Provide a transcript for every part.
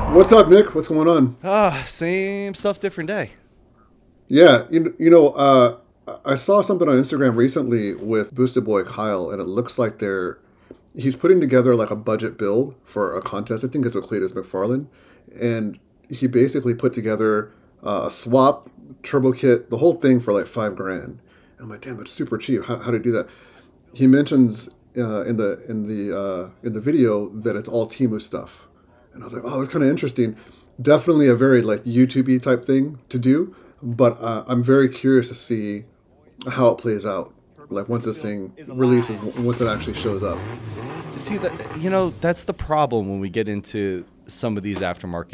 What's up, Nick? What's going on? Same stuff, different day. Yeah, I saw something on Instagram recently with Boosted Boy Kyle, and it looks like he's putting together like a budget build for a contest. I think it's with Cletus McFarlane, and he basically put together a swap, turbo kit, the whole thing for like 5 grand. And I'm like, damn, that's super cheap. How to do that? He mentions in the video that it's all Timu stuff, and I was like, oh, that's kind of interesting. Definitely a very like YouTube type thing to do, but I'm very curious to see how it plays out. Like once this thing releases, once it actually shows up. See that that's the problem when we get into some of these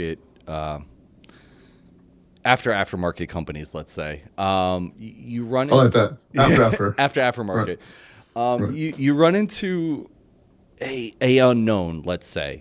aftermarket companies. Let's say you run. I like that. After. Aftermarket. Right. You run into a unknown, let's say.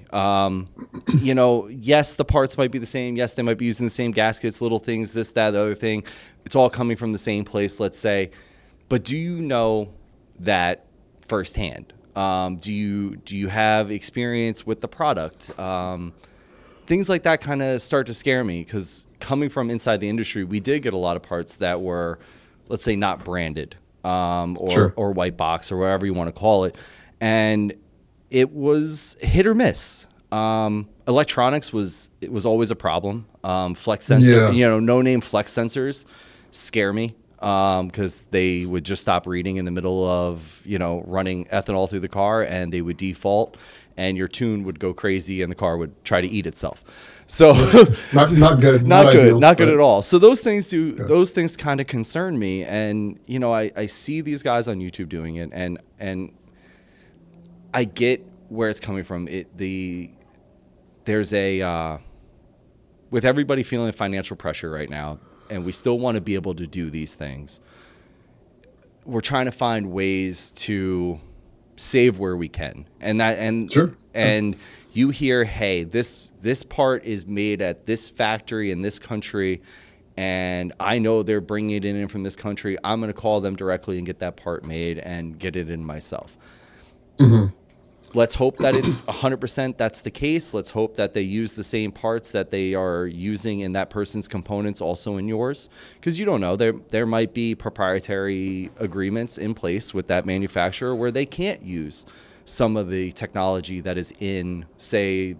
Yes, the parts might be the same. Yes, they might be using the same gaskets, little things, this, that, the other thing. It's all coming from the same place, let's say. But do you know that firsthand? Do you have experience with the product? Things like that kind of start to scare me because coming from inside the industry, we did get a lot of parts that were, let's say, not branded or white box or whatever you want to call it. And it was hit or miss. Electronics was always a problem. Flex sensor, no name flex sensors scare me because they would just stop reading in the middle of running ethanol through the car, and they would default, and your tune would go crazy, and the car would try to eat itself. So not good, not good at all. So those things kind of concern me, and I see these guys on YouTube doing it, and I get where it's coming from. There's with everybody feeling financial pressure right now, and we still want to be able to do these things. We're trying to find ways to save where we can, and you hear, hey, this part is made at this factory in this country, and I know they're bringing it in from this country. I'm going to call them directly and get that part made and get it in myself. Mm-hmm. Let's hope that it's 100% that's the case. Let's hope that they use the same parts that they are using in that person's components also in yours, because you don't know. There might be proprietary agreements in place with that manufacturer where they can't use some of the technology that is in, say,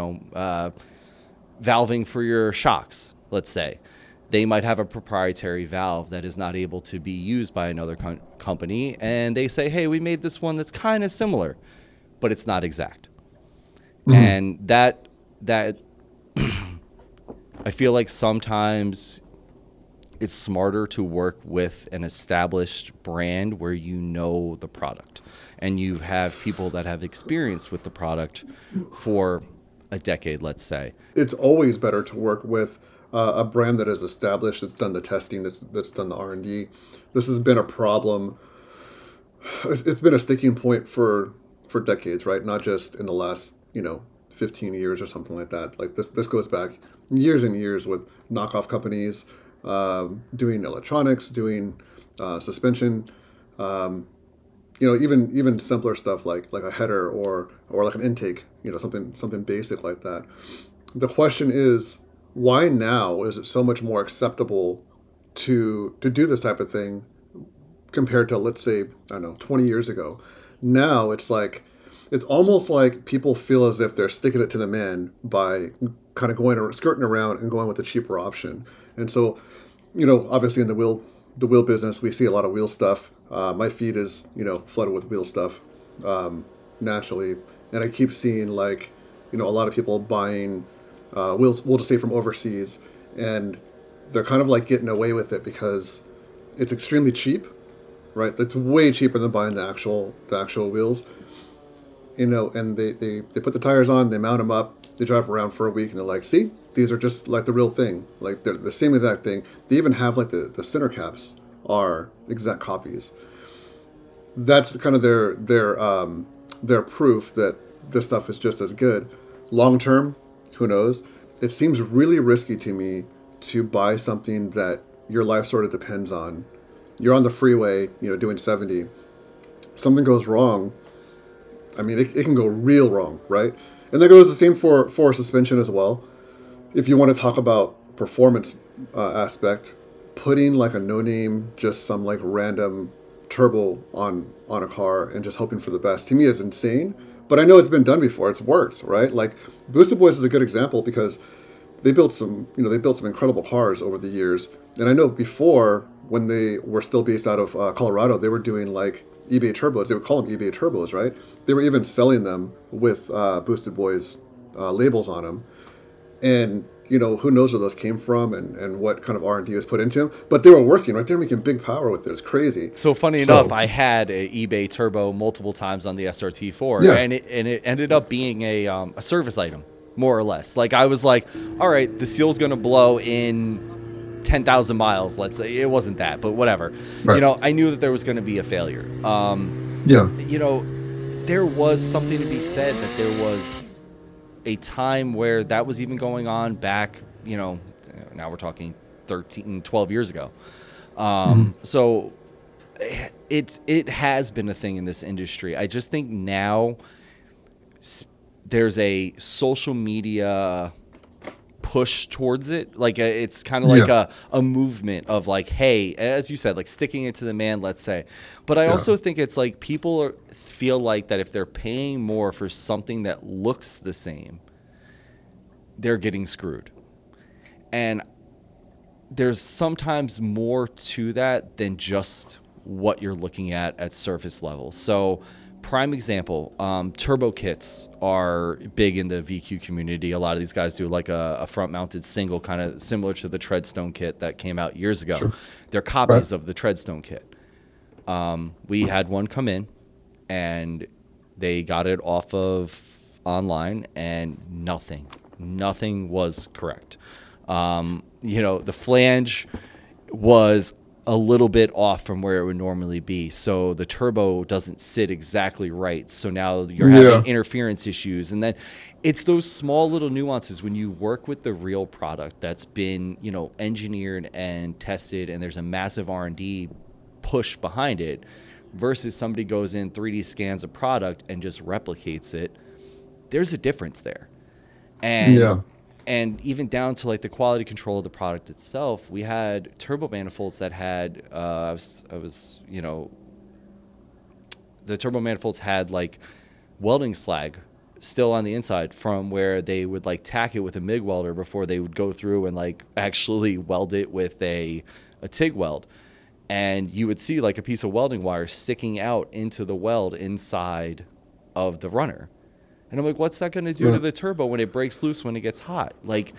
valving for your shocks, let's say. They might have a proprietary valve that is not able to be used by another company, and they say, hey, we made this one that's kind of similar, but it's not exact. Mm-hmm. And that I feel like sometimes it's smarter to work with an established brand where you know the product and you have people that have experience with the product for a decade, let's say. It's always better to work with a brand that is established, that's done the testing, that's done the R&D. This has been a problem. It's been a sticking point for decades, right? Not just in the last 15 years or something like that. Like this goes back years and years with knockoff companies doing electronics, doing suspension, even simpler stuff like a header or like an intake, something basic like that. The question is, why now is it so much more acceptable to do this type of thing compared to, let's say, I don't know, 20 years ago? Now it's almost like people feel as if they're sticking it to the man by kind of skirting around and going with the cheaper option. And so, obviously in the wheel business, we see a lot of wheel stuff. My feed is, flooded with wheel stuff naturally. And I keep seeing a lot of people buying wheels, we'll just say from overseas, and they're kind of like getting away with it because it's extremely cheap, right? That's way cheaper than buying the actual wheels. And they put the tires on, they mount them up, they drive around for a week, and they're like, see, these are just like the real thing. Like they're the same exact thing. They even have the center caps are exact copies. That's kind of their proof that this stuff is just as good. Long term, who knows? It seems really risky to me to buy something that your life sort of depends on. You're on the freeway, doing 70. Something goes wrong. I mean, it can go real wrong, right? And that goes the same for suspension as well. if you want to talk about performance aspect, putting like a no name, just some like random turbo on a car and just hoping for the best to me is insane. But I know it's been done before. It's worked, right? Like Boosted Boys is a good example because they built some incredible cars over the years. And I know before when they were still based out of Colorado, they were doing like eBay turbos. They would call them eBay turbos, right? They were even selling them with Boosted Boys labels on them. And who knows where those came from and what kind of R&D was put into them, but they were working, right? They were making big power with it. It's crazy. So funny enough, I had an eBay turbo multiple times on the SRT4, Yeah. and it ended up being a service item, more or less. Like I was like, all right, the seal's gonna blow in 10,000 miles. Let's say it wasn't that, but whatever. Right. I knew that there was gonna be a failure. Yeah. There was something to be said that there was a time where that was even going on back, now we're talking 13, 12 years ago. So it has been a thing in this industry. I just think now there's a social media push towards it. Like it's kind of like a movement of like, hey, as you said, like sticking it to the man, let's say. But I also think it's like people feel like that if they're paying more for something that looks the same, they're getting screwed. And there's sometimes more to that than just what you're looking at surface level. So prime example, turbo kits are big in the VQ community. A lot of these guys do like a front mounted single, kind of similar to the Treadstone kit that came out years ago. Sure. They're copies of the Treadstone kit. We had one come in and they got it off of online and nothing was correct. The flange was a little bit off from where it would normally be. So the turbo doesn't sit exactly right. So now you're having interference issues. And then it's those small little nuances when you work with the real product that's been, engineered and tested, and there's a massive R&D push behind it, versus somebody goes in, 3D scans a product and just replicates it. There's a difference there. And even down to like the quality control of the product itself, we had turbo manifolds that had, the turbo manifolds had like welding slag still on the inside from where they would like tack it with a MIG welder before they would go through and like actually weld it with a TIG weld. And you would see like a piece of welding wire sticking out into the weld inside of the runner. And I'm like, what's that going to do to the turbo when it breaks loose when it gets hot? Like,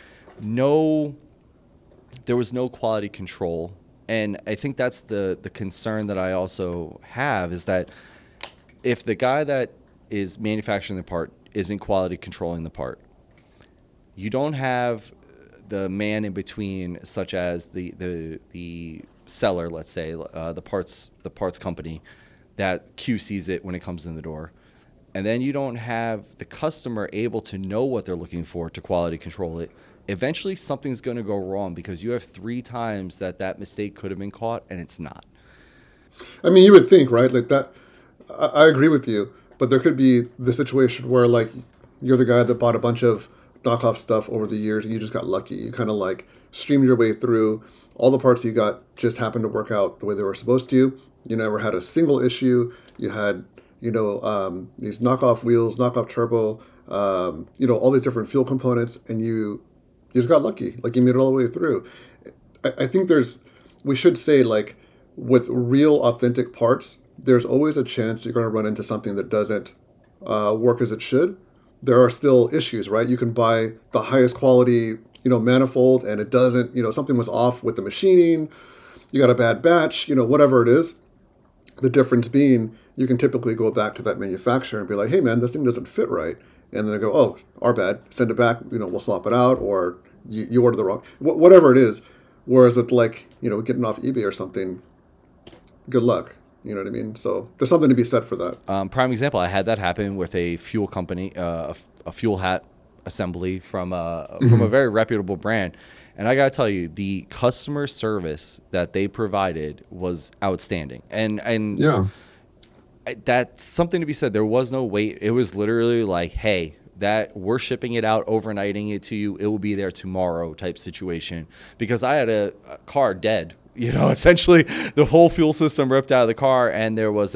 there was no quality control. And I think that's the concern that I also have, is that if the guy that is manufacturing the part isn't quality controlling the part, you don't have the man in between, such as the seller, let's say, the parts company that QCs it when it comes in the door. And then you don't have the customer able to know what they're looking for to quality control it. Eventually something's going to go wrong because you have 3 times that mistake could have been caught and it's not. I mean, you would think, right? Like that, I agree with you, but there could be the situation where like you're the guy that bought a bunch of knockoff stuff over the years and you just got lucky. You kind of like streamed your way through. All the parts you got just happened to work out the way they were supposed to. You never had a single issue. You had these knockoff wheels, knockoff turbo, all these different fuel components, and you just got lucky. Like you made it all the way through. I think we should say like with real authentic parts, there's always a chance you're going to run into something that doesn't work as it should. There are still issues, right? You can buy the highest quality, manifold, and it doesn't, something was off with the machining. You got a bad batch, whatever it is. The difference being, you can typically go back to that manufacturer and be like, hey, man, this thing doesn't fit right. And then they go, oh, our bad, send it back, we'll swap it out, or you order the wrong, whatever it is. Whereas with like, getting off eBay or something, good luck. You know what I mean? So there's something to be said for that. Prime example, I had that happen with a fuel company, a fuel hat assembly from a very reputable brand. And I got to tell you, the customer service that they provided was outstanding. And Yeah. that's something to be said. There was no wait. It was literally like, hey, that we're shipping it out, overnighting it to you. It will be there tomorrow type situation. Because I had a car dead, essentially the whole fuel system ripped out of the car, and there was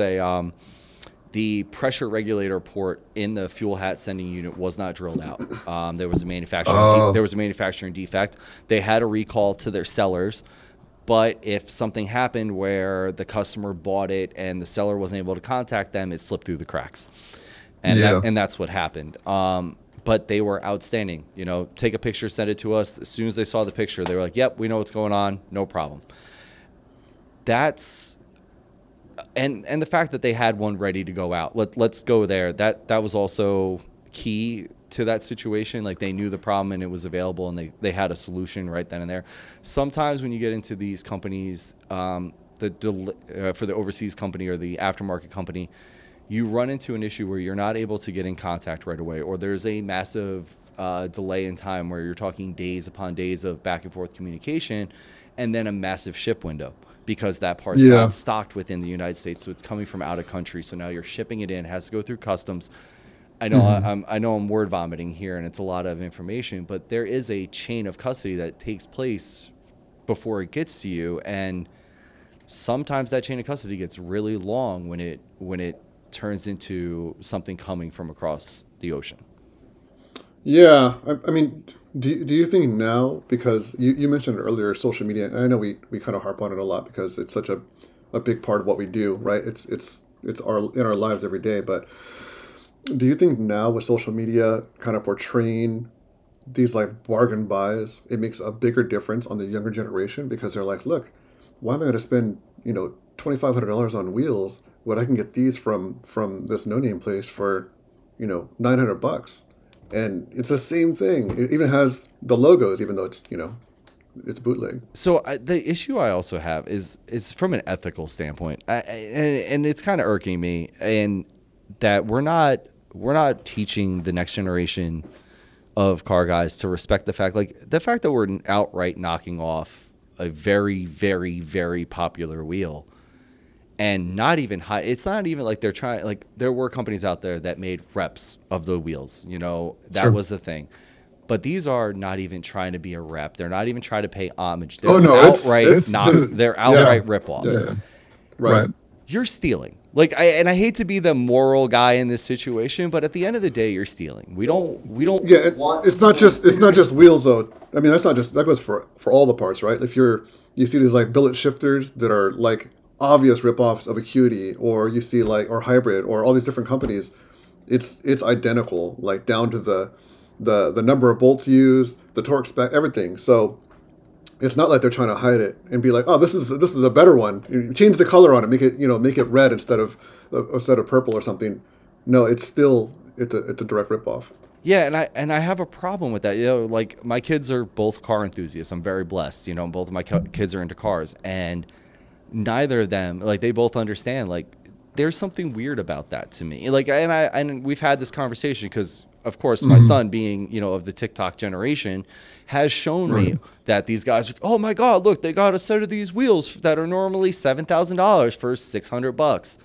the pressure regulator port in the fuel hat sending unit was not drilled out. There was a manufacturing defect. They had a recall to their sellers, but if something happened where the customer bought it and the seller wasn't able to contact them, it slipped through the cracks, and that's what happened. But they were outstanding. Take a picture, send it to us. As soon as they saw the picture, they were like, "Yep, we know what's going on. No problem." That's and the fact that they had one ready to go out. Let's go there. That was also key to that situation. Like, they knew the problem and it was available, and they had a solution right then and there. Sometimes when you get into these companies, for the overseas company or the aftermarket company, you run into an issue where you're not able to get in contact right away, or there's a massive delay in time where you're talking days upon days of back and forth communication, and then a massive ship window because that part's not stocked within the United States, so it's coming from out of country. So now you're shipping it in, has to go through customs. I know I'm word vomiting here, and it's a lot of information, but there is a chain of custody that takes place before it gets to you, and sometimes that chain of custody gets really long when it turns into something coming from across the ocean. Yeah, I mean, do you think now, because you mentioned earlier social media, and I know we kind of harp on it a lot because it's such a big part of what we do, right? It's in our lives every day. But do you think now with social media kind of portraying these like bargain buys, it makes a bigger difference on the younger generation because they're like, look, why am I going to spend $2,500 on wheels when I can get these from this no-name place for $900? And it's the same thing. It even has the logos, even though it's bootleg. So the issue I also have is from an ethical standpoint, and it's kind of irking me, and that we're not teaching the next generation of car guys to respect the fact that we're outright knocking off a very, very, very popular wheel. And not even high. It's not even like they're trying. Like, there were companies out there that made reps of the wheels. That was the thing. But these are not even trying to be a rep. They're not even trying to pay homage. They're they're outright rip-offs. Yeah. Right. You're stealing. I hate to be the moral guy in this situation, but at the end of the day, you're stealing. We don't. Yeah, it's not just wheels though. I mean, that goes for all the parts, right? If you see these like billet shifters that are like obvious ripoffs of Acuity, or you see or Hybrid, or all these different companies, it's identical, like down to the number of bolts used, the torque spec, everything. So it's not like they're trying to hide it and be like, oh, this is a better one. You change the color on it, make it red instead of purple or something. No, it's a direct ripoff. Yeah, and I have a problem with that. Like, my kids are both car enthusiasts. I'm very blessed. Both of my kids are into cars, and neither of them, they both understand, there's something weird about that to me. And we've had this conversation because, of course, my son, being, of the TikTok generation, has shown me that these guys are, oh my God, look, they got a set of these wheels that are normally $7,000 for $600.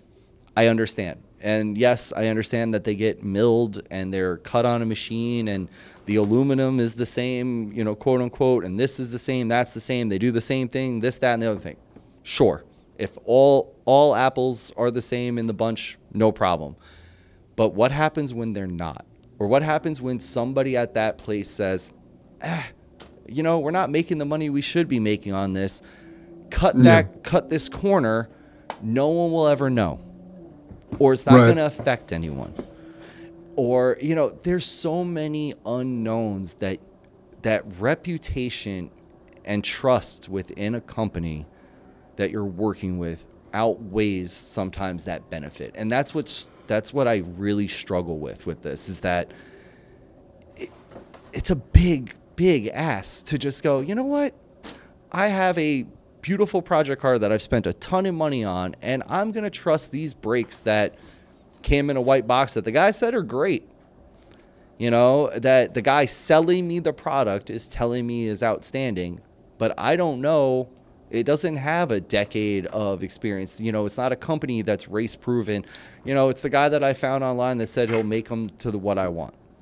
I understand. And yes, I understand that they get milled and they're cut on a machine, and the aluminum is the same, quote unquote, and this is the same, that's the same. They do the same thing, this, that, and the other thing. Sure, if all apples are the same in the bunch, no problem. But what happens when they're not? Or what happens when somebody at that place says, we're not making the money we should be making on this. Cut this corner, no one will ever know. Or it's not going to affect anyone. Or, there's so many unknowns that reputation and trust within a company that you're working with outweighs sometimes that benefit. And that's what I really struggle with this, is that it's a big ask to just go, you know what? I have a beautiful project car that I've spent a ton of money on, and I'm going to trust these brakes that came in a white box that the guy said are great. That the guy selling me the product is telling me is outstanding, but I don't know. It doesn't have a decade of experience. It's not a company that's race proven. It's the guy that I found online that said he'll make them to what I want.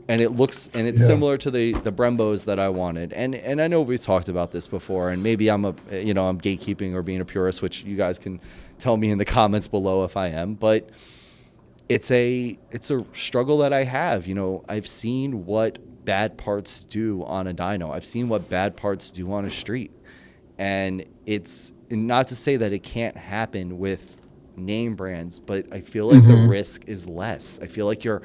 and it's similar to the Brembos that I wanted. And I know we've talked about this before, and maybe I'm gatekeeping or being a purist, which you guys can tell me in the comments below if I am, but it's a struggle that I have. I've seen what bad parts do on a dyno. I've seen what bad parts do on a street. And it's not to say that it can't happen with name brands, but I feel like the risk is less. I feel like you're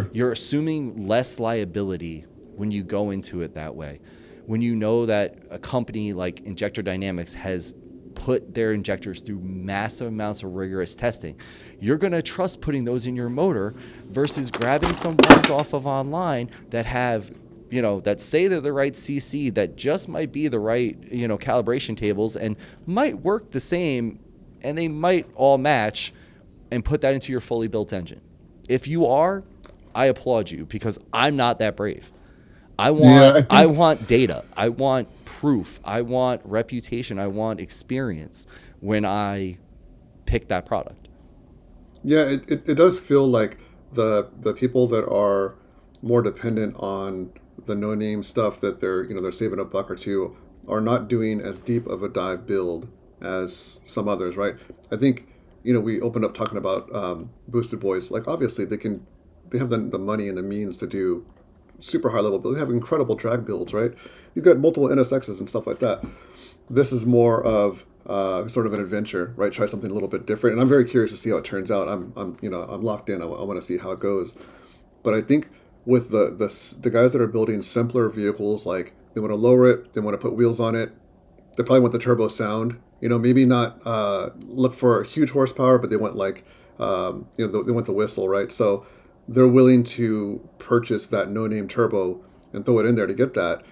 assuming less liability when you go into it that way. When you know that a company like Injector Dynamics has put their injectors through massive amounts of rigorous testing, you're going to trust putting those in your motor versus grabbing some ones off of online that have, that say they're the right CC, that just might be the right, calibration tables and might work the same, and they might all match, and put that into your fully built engine. If you are, I applaud you, because I'm not that brave. I want data. I want proof. I want reputation. I want experience when I pick that product. Yeah, it does feel like the people that are more dependent on the no-name stuff that they're saving a buck or two are not doing as deep of a dive build as some others, right? I think, we opened up talking about Boosted Boys. Like, obviously they have the money and the means to do super high level builds. They have incredible drag builds, right? You've got multiple NSXs and stuff like that. This is more of sort of an adventure, right? Try something a little bit different, and I'm very curious to see how it turns out. I'm locked in. I want to see how it goes. But I think with the guys that are building simpler vehicles, like they want to lower it, they want to put wheels on it, they probably want the turbo sound. Maybe not look for huge horsepower, but they want they want the whistle, right? So they're willing to purchase that no-name turbo and throw it in there to get that.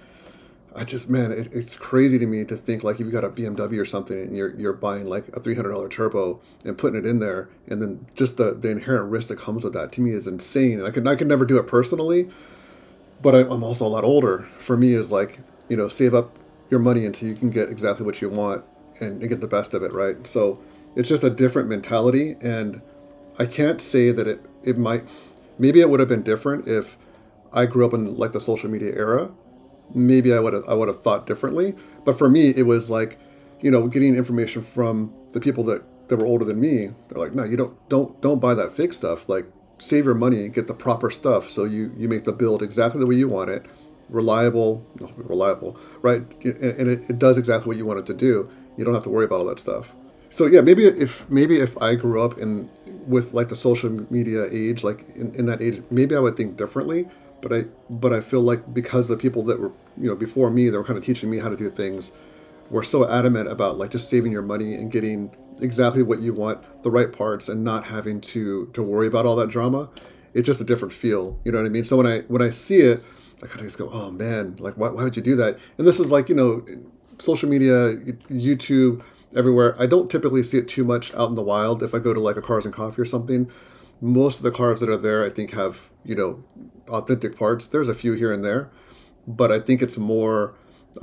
It's crazy to me to think, like, if you got a BMW or something and you're buying like a $300 turbo and putting it in there, and then just the inherent risk that comes with that, to me, is insane. And I could never do it personally, but I'm also a lot older. For me, is like, save up your money until you can get exactly what you want and get the best of it, right? So it's just a different mentality, and I can't say that it might. Maybe it would have been different if I grew up in like the social media era. Maybe I would have thought differently. But for me, it was like, getting information from the people that were older than me. They're like, no, you don't buy that fake stuff. Like, save your money and get the proper stuff, so you make the build exactly the way you want it, reliable, right? And it does exactly what you want it to do. You don't have to worry about all that stuff. So yeah, maybe if I grew up with like the social media age, like in that age, maybe I would think differently. But I feel like because the people that were before me, that were kind of teaching me how to do things, were so adamant about like just saving your money and getting exactly what you want, the right parts, and not having to worry about all that drama. It's just a different feel. You know what I mean? So when I see it, I kind of just go, oh man, like why would you do that? And this is like social media, YouTube, everywhere. I don't typically see it too much out in the wild. If I go to like a Cars and Coffee or something, most of the cars that are there, I think, have authentic parts. There's a few here and there, but I think it's more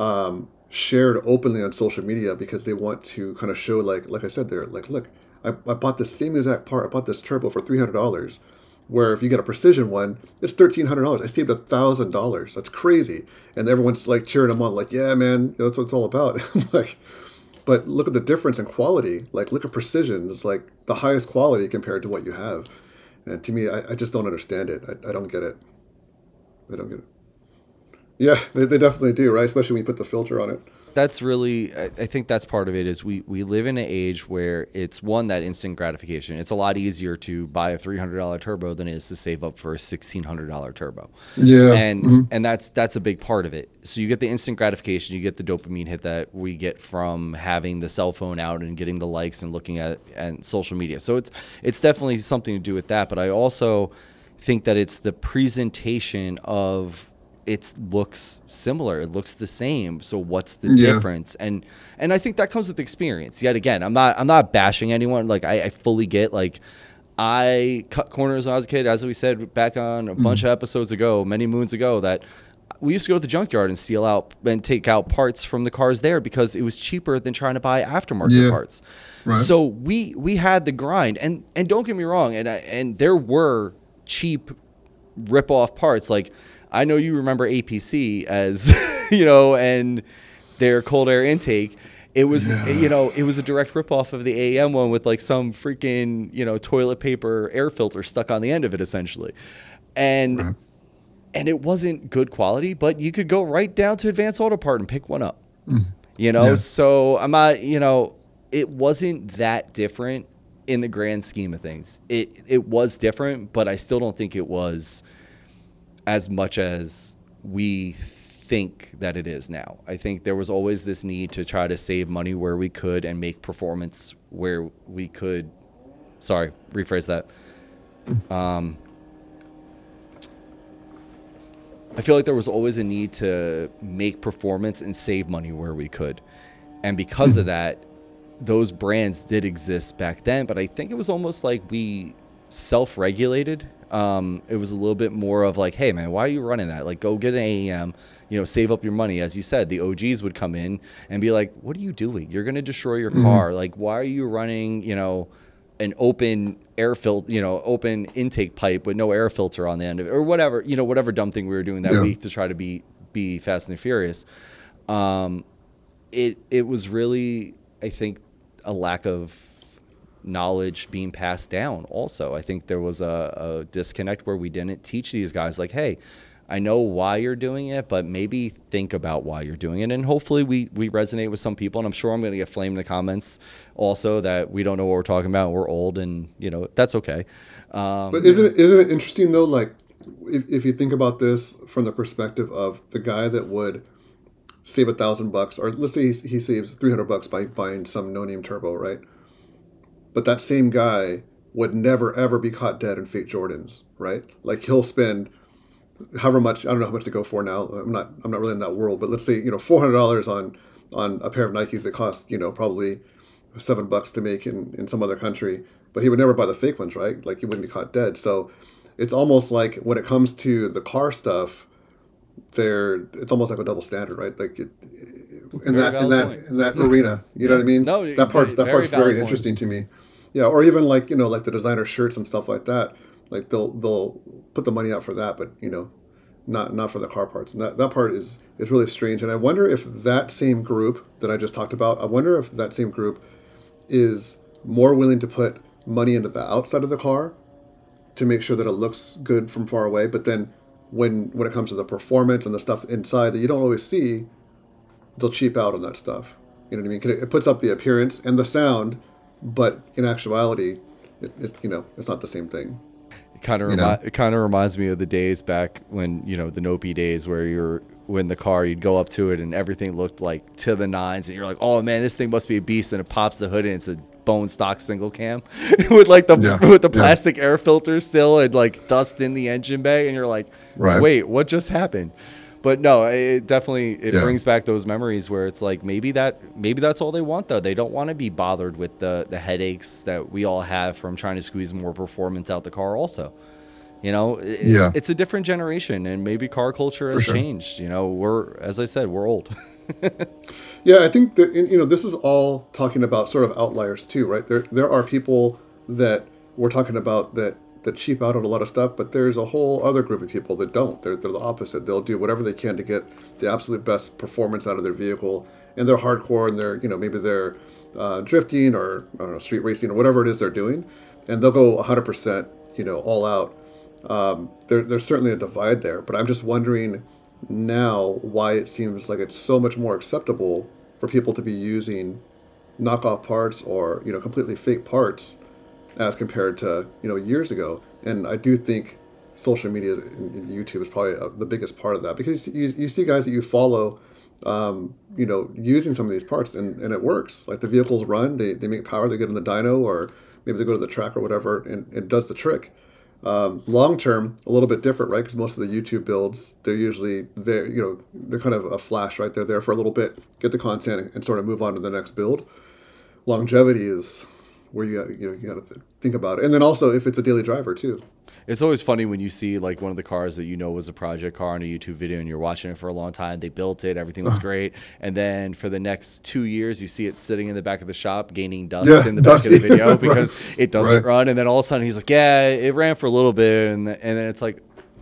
shared openly on social media because they want to kind of show, like I said, they're like, look, I bought the same exact part. I bought this turbo for $300. Where if you get a precision one, it's $1,300. I saved $1,000. That's crazy. And everyone's like cheering them on, like, yeah, man, that's what it's all about. Like, but look at the difference in quality. Like, look at precision. It's like the highest quality compared to what you have. And to me, I just don't understand it. I don't get it. I don't get it. Yeah, they definitely do, right? Especially when you put the filter on it. That's really, I think that's part of it, is we live in an age where it's that instant gratification. It's a lot easier to buy a $300 turbo than it is to save up for a $1,600 turbo. Yeah. And that's a big part of it. So you get the instant gratification, you get the dopamine hit that we get from having the cell phone out and getting the likes and looking at social media. So it's definitely something to do with that. But I also think that it's the presentation of, it looks similar. It looks the same. So what's the difference? And I think that comes with experience. Yet again, I'm not bashing anyone. Like I fully get, like, I cut corners when I was a kid, as we said back on a bunch of episodes ago, many moons ago, that we used to go to the junkyard and steal out and take out parts from the cars there because it was cheaper than trying to buy aftermarket parts. Right. So we had the grind, and don't get me wrong, and there were cheap rip-off parts. Like, I know you remember APC as, and their cold air intake. It was, it was a direct ripoff of the AEM one with like some freaking, toilet paper air filter stuck on the end of it, essentially. And it wasn't good quality, but you could go right down to Advanced Auto Part and pick one up. So I'm not, it wasn't that different in the grand scheme of things. It was different, but I still don't think it was as much as we think that it is now. I think there was always this need to try to save money where we could and make performance where we could. Sorry, rephrase that. I feel like there was always a need to make performance and save money where we could. And because of that, those brands did exist back then, but I think it was almost like we self-regulated. It was a little bit more of like, hey man, why are you running that? Like, go get an AEM, save up your money. As you said, the OGs would come in and be like, what are you doing? You're going to destroy your car. Like, why are you running, an open air filter, open intake pipe with no air filter on the end of it, or whatever, whatever dumb thing we were doing that week to try to be Fast and Furious. It was really, I think, a lack of knowledge being passed down. Also, I think there was a disconnect where we didn't teach these guys like, hey, I know why you're doing it, but maybe think about why you're doing it. And hopefully we resonate with some people. And I'm sure I'm going to get flamed in the comments also that we don't know what we're talking about. We're old and, that's okay. But isn't it interesting though? Like if you think about this from the perspective of the guy that would save $1,000, or let's say he saves $300 by buying some no-name turbo, right? But that same guy would never ever be caught dead in fake Jordans, right? Like he'll spend however much, I don't know how much they go for now. I'm not really in that world, but let's say, $400 on a pair of Nikes that cost, probably $7 to make in some other country, but he would never buy the fake ones, right? Like he wouldn't be caught dead. So it's almost like when it comes to the car stuff, it's almost like a double standard, right? Like in that arena, you know what I mean? No, that part's very interesting to me. Yeah. Or even like, like the designer shirts and stuff like that. Like they'll put the money out for that, but not for the car parts. And that part is really strange. And I wonder if that same group that I just talked about, I wonder if that same group is more willing to put money into the outside of the car to make sure that it looks good from far away. But then when it comes to the performance and the stuff inside that you don't always see, they'll cheap out on that stuff. You know what I mean? It puts up the appearance and the sound, but in actuality, it's not the same thing. It kind of reminds me of the days back when, the Nopi days where when the car, you'd go up to it and everything looked like to the nines and you're like, oh man, this thing must be a beast, and it pops the hood and it's a bone stock single cam with like the plastic air filter still and like dust in the engine bay, and you're like, wait, what just happened? But no, it definitely brings back those memories where it's like maybe that's all they want though. They don't want to be bothered with the headaches that we all have from trying to squeeze more performance out the car also. It's a different generation, and maybe car culture has changed. As I said, we're old. Yeah, I think that this is all talking about sort of outliers too, right? There are people that we're talking about that cheap out on a lot of stuff, but there's a whole other group of people that don't. They're the opposite. They'll do whatever they can to get the absolute best performance out of their vehicle, and they're hardcore, and they're maybe they're drifting or I don't know, street racing or whatever it is they're doing, and they'll go 100% all out. There's certainly a divide there, but I'm just wondering now why it seems like it's so much more acceptable for people to be using knockoff parts or completely fake parts as compared to years ago. And I do think social media and YouTube is probably the biggest part of that, because you see guys that you follow using some of these parts and it works. Like the vehicles run, they make power, they get in the dyno, or maybe they go to the track or whatever, and it does the trick. Long term, a little bit different, right? Because most of the YouTube builds, they're kind of a flash, right? They're there for a little bit, get the content, and sort of move on to the next build. Longevity is where you got to think about it, and then also if it's a daily driver too. It's always funny when you see like one of the cars that was a project car on a YouTube video and you're watching it for a long time. They built it, everything was great, and then for the next 2 years you see it sitting in the back of the shop gaining dust in the back of the video because it doesn't run, and then all of a sudden he's like, yeah, it ran for a little bit, and then it's like,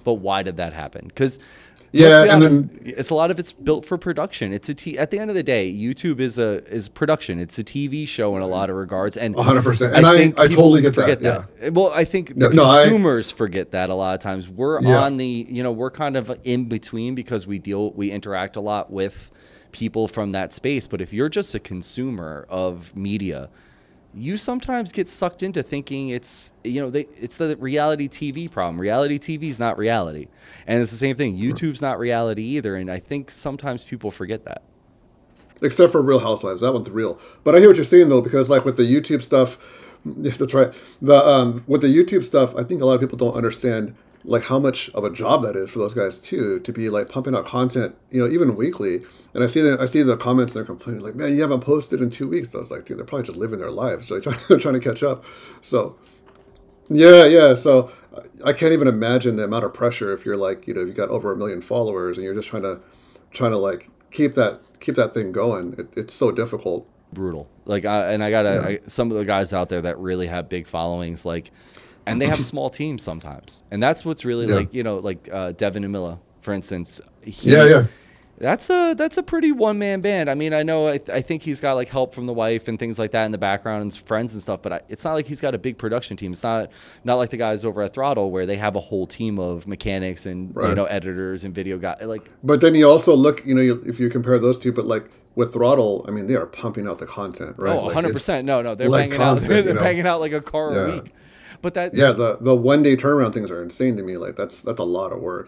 but why did that happen? Because Yeah, and then it's a lot of it's built for production. It's at the end of the day, YouTube is production. It's a TV show in a lot of regards, and 100%. And I people totally get forget that. Yeah. Well, I think No, the no, consumers forget that a lot of times. We're Yeah. on the, we're kind of in between because we interact a lot with people from that space. But if you're just a consumer of media, you sometimes get sucked into thinking it's the reality TV problem. Reality TV is not reality, and it's the same thing. YouTube's not reality either, and I think sometimes people forget that. Except for Real Housewives, that one's real. But I hear what you're saying though, because like with the YouTube stuff, yeah, that's right. The with the YouTube stuff, I think a lot of people don't understand like how much of a job that is for those guys too, to be like pumping out content, even weekly. And I see the comments and they're complaining like, man, you haven't posted in 2 weeks. I was like, dude, they're probably just living their lives, like trying to catch up. So yeah. So I can't even imagine the amount of pressure if you're like, you got over 1 million followers and you're just trying to like keep that thing going. It's so difficult. Brutal. Like, some of the guys out there that really have big followings, like, and they have small teams sometimes, and that's what's really like Devin Amilla, for instance. Yeah. That's a pretty one-man band. I mean, I know I think he's got like help from the wife and things like that in the background and friends and stuff, but it's not like he's got a big production team. It's not like the guys over at Throttle where they have a whole team of mechanics and Right. Editors and video guys. Like, But then you also look, if you compare those two, but like with Throttle, I mean, they are pumping out the content, right? oh, Like, 100%. No, they're like banging out. constant, They're banging out like a car a week. But that, yeah, the 1 day turnaround things are insane to me. Like that's a lot of work,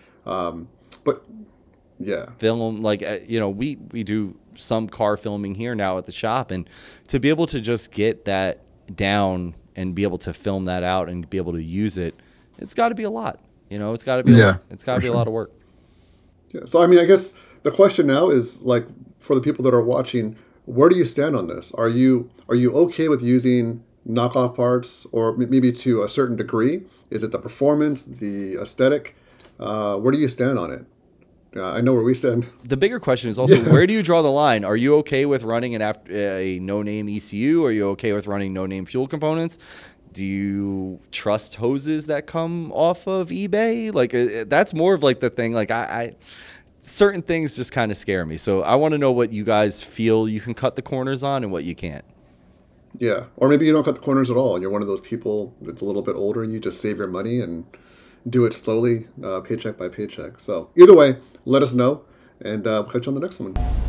But yeah, film, like, we do some car filming here now at the shop, and to be able to just get that down and be able to film that out and be able to use it, it's got to be a lot. It's got to be it's got to be a lot of work. yeah. So I mean, I guess the question now is like for the people that are watching, where do you stand on this? Are you okay with using knockoff parts, or maybe to a certain degree? Is it the performance, the aesthetic? Where do you stand on it? I know where we stand. The bigger question is also, where do you draw the line? Are you okay with running a no-name ECU? Are you okay with running no-name fuel components? Do you trust hoses that come off of eBay? Like, that's more of like the thing. Like, I certain things just kind of scare me. So I want to know what you guys feel you can cut the corners on and what you can't. Yeah, or maybe you don't cut the corners at all, and you're one of those people that's a little bit older, and you just save your money and do it slowly, paycheck by paycheck. So either way, let us know, and we'll catch you on the next one.